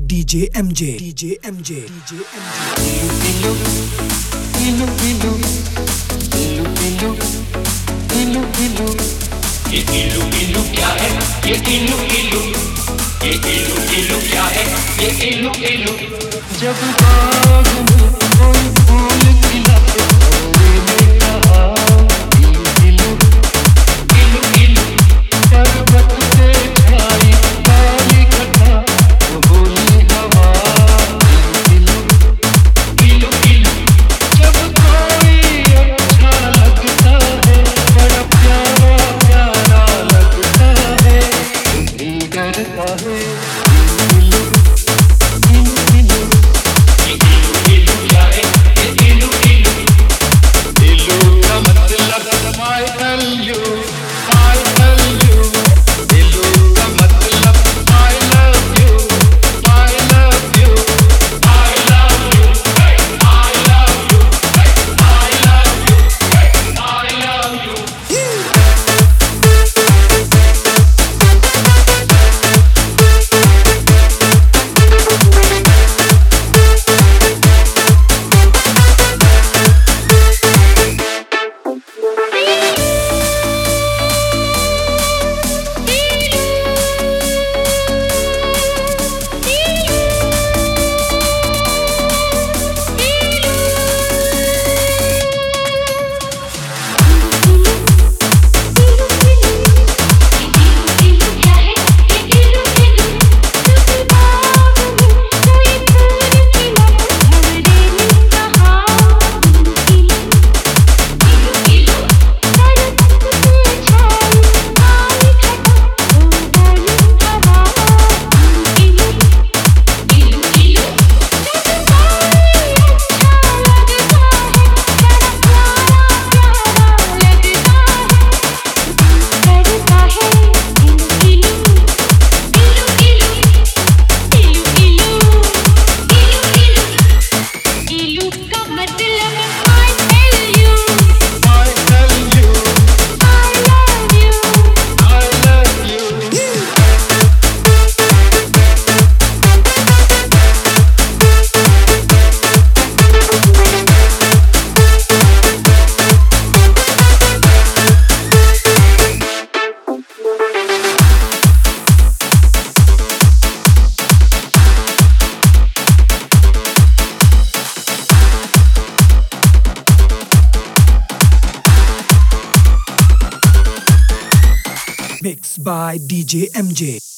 DJ MJ. DJ MJ. DJ ये इलू इलू क्या है? ये इलू इलू, ये इलू इलू क्या है? ये इलू इलू। जब बाग में कोई फूल खिला तो मैंने कहा इलू इलू इलू। पर्वत से छाई काली घटा वो बोली हवा इलू इलू इलू। जब कोई अच्छा लगता है बड़ा प्यारा प्यारा लगता है दिल डरता है इलू इलू। Mixed by DJ MJ.